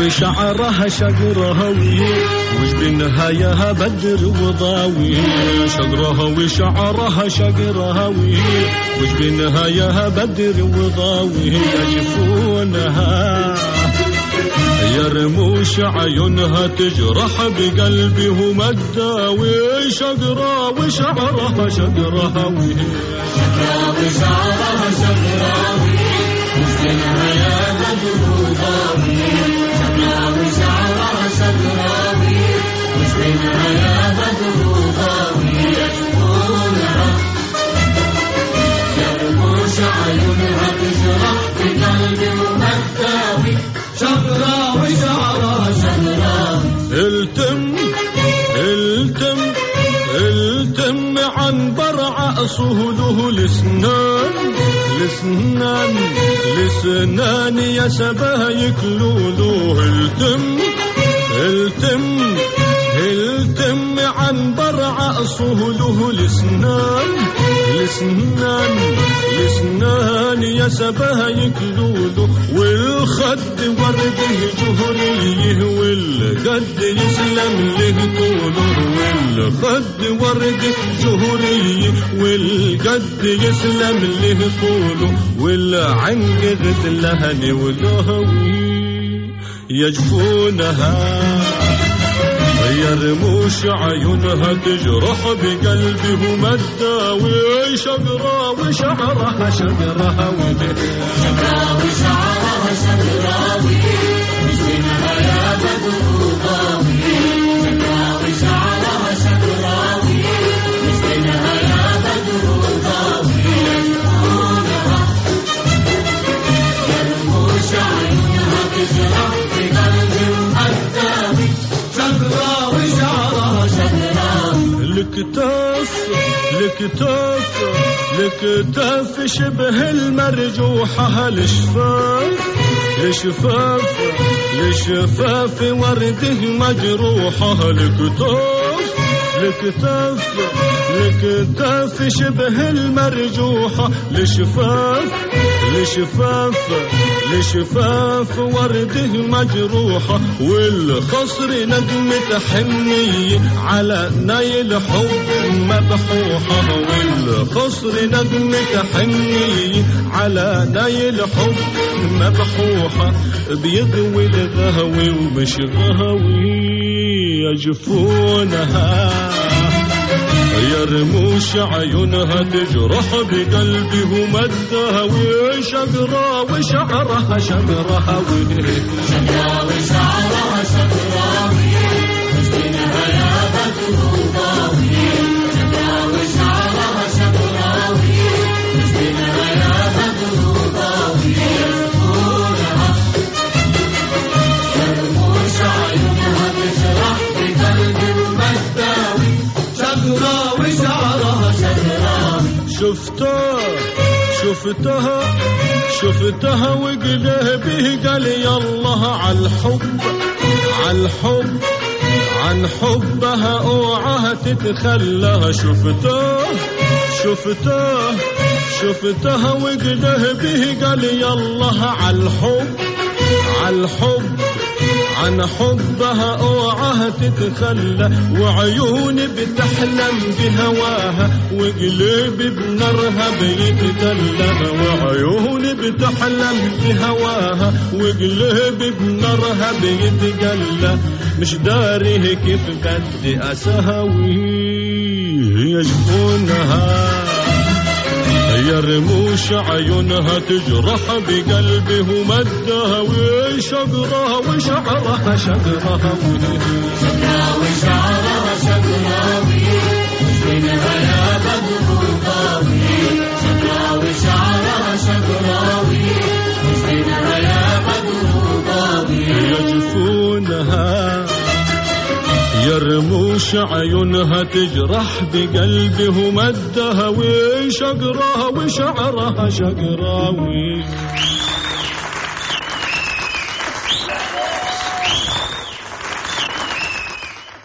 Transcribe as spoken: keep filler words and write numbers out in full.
وشعرها شقراوي وجبينها يا بدر وضاوي شقرها وشعرها شقراوي وجبينها يا بدر وضاوي يجفونها يا رموش عيونها تجرح بقلبي وما تداوي شقرا وشعرها شقراوي شقرا وشعرها شقراوي وجبينها يا بدر وضاوي شقرا وشعرها شقراوي وجبينها يا بدر وضاوي يجفونها يا رموش عيونها تجرح بقلبي وما تداوي شقرا وشعرها شقراوي التم التم التم عن برع صهده لسنان لسنان لسنان يا سبايك لولو التم التم التم عن برع صهده لسنان لسنان لسنان يا سبايك لولو والخد ورده جهريه والقد يسلم له طوله والخد ورده جهريه والقد يسلم له طوله والعنقد لهني ولهوي يجفونها يا رموش عيونها تجرح بقلبي وما تداوي شقرا وشعرها شقراوي شقرا وشعرها شقراوي وجبينها يا بدر وضاوي شقرا وشعرها شقراوي وجبينها يا بدر وضاوي يجفونها يا رموش عيونها تجرح بقلبي وما تداوي شقرا وشعرها شقراوي الكتاف الكتاف الكتاف شبه المرجوحة لشفاف لشفاف لشفاف ورده مجروحة الكتاف الكتاف الكتاف شبه المرجوحة لشفاف لشفاف لشفاف ورده مجروحة والخصر نجمة حنية على نايل حب مبحوحة والخصر نجمة حنية على نايل حب مبحوحة بيضوي الغهوي ومش غهوي يجفونها يا رموش عيونها تجرح بقلبي وما تداوي شقرا وشعرها شقراوي شقرا وشعرها شقراوي وجبينها يا بدر وضاوي شقرا وشعرها شقراوي وجبينها يا بدر وضاوي يجفونها يا رموش عيونها تجرح بقلبي وما تداوي شقرا وشعرها شقراوي شفتها شفتها شفتها وقلبي قال يالله عالحب عالحب عن حبها اوعها تتخلى شفتها شفتها شفتها وقلبي قال يالله عالحب عالحب عن حبها اوعها تتخلى وعيوني بتحلم بهواها وقلبي بنارها بيتدلى وعيوني بتحلم بهواها وقلبي بنارها بيتجلى مش داري كيف بدي اسهوي يجفونها يا رموش عيونها تجرح بقلبي وما تداوي شقرا وشعرها شقراوي شقرا وشعرها شقراوي وجبينها يا بدر وضاوي شقرا وشعرها شقراوي وجبينها يا بدر وضاوي يجفونها يا رموش عيونها تجرح بقلبي وما تداوي شقرا وشعرها شقراوي